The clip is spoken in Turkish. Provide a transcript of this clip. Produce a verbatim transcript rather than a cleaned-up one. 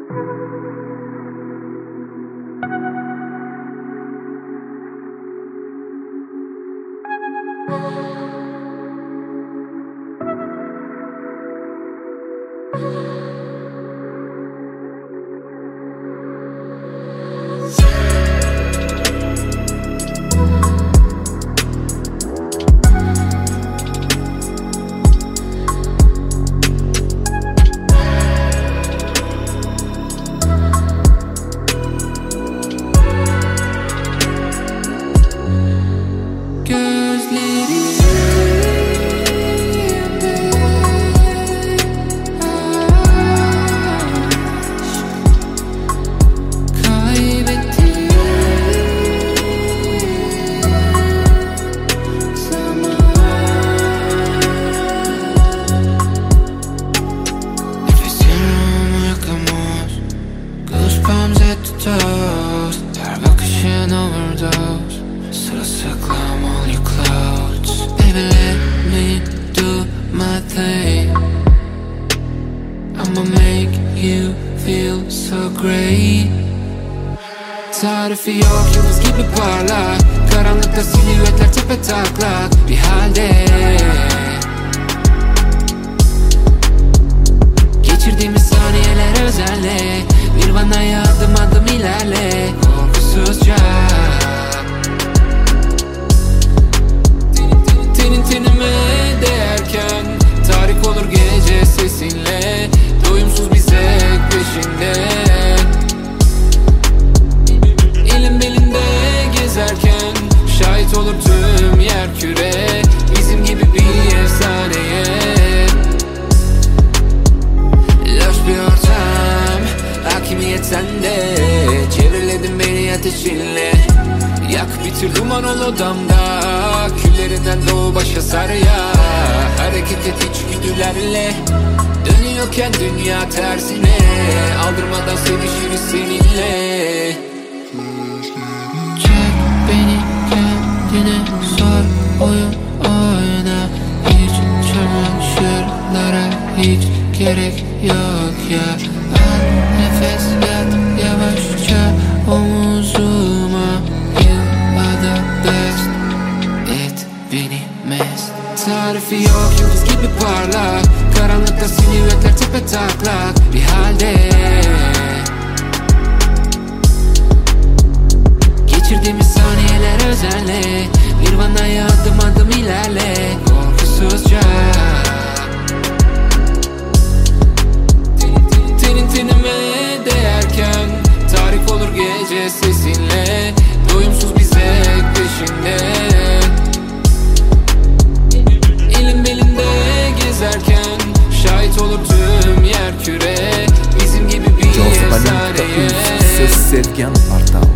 Her bakışın overdose. Sırılsıklam all your clothes. Baby let me do my thing. I'ma make you feel so great. Tarifi yok, yıldız gibi parlak. Karanlıkta silüetler tepetaklak bir halde. Geçirdiğimiz saniyeler özenle. Nirvana'ya adım adım ilerle. Korkusuzca. Tenin tenime değerken tarih olur gece sesinle. Doyumsuz bir zevk peşinde. Elim belinde gezerken şahit olur tüm yer küre. Bizim gibi bir efsaneye. Loş bir ortam, hakimiyet sende. Çevriledin beni ateşinle. Yak bitir duman ol odamda. Küllerinden doğu başa sar ya. Hareket et içgüdülerle. Dönüyorken dünya tersine. Aldırmadan sevişiriz seninle. Çek beni kendine sor. Oyun oyna. Hiç çamaşırlara hiç gerek yok ya. Al nefes yat yavaşça omuzuma. You are the best. Et beni mest. Tarifi yok, yıldız gibi parlak. Karanlıkta silüetler tepetaklak bir halde. Geçirdiğimiz saniyeler özenle. Nirvana'ya adım adım ilerle. Korkusuzca. Tenin tenime değerken tarih olur gece sesinle. Doyumsuz bir zevk peşinde. Elim belimde gezerken şahit olur tüm yer küre. Bizim gibi bir efsaneye. Sevgen Artan.